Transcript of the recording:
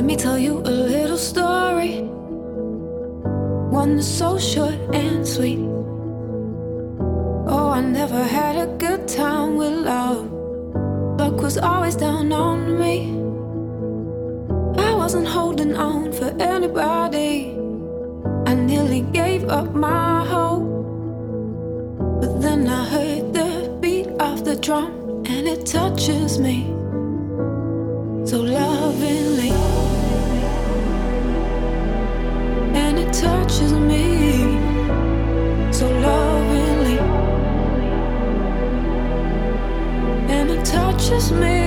Let me tell you a little story, one that's so short and sweet. Oh, I never had a good time with love. Luck was always down on me. I wasn't holding on for anybody. I nearly gave up my hope, but then I heard the beat of the drum, and it touches me so lovingly. And it touches me so lovingly. And it touches me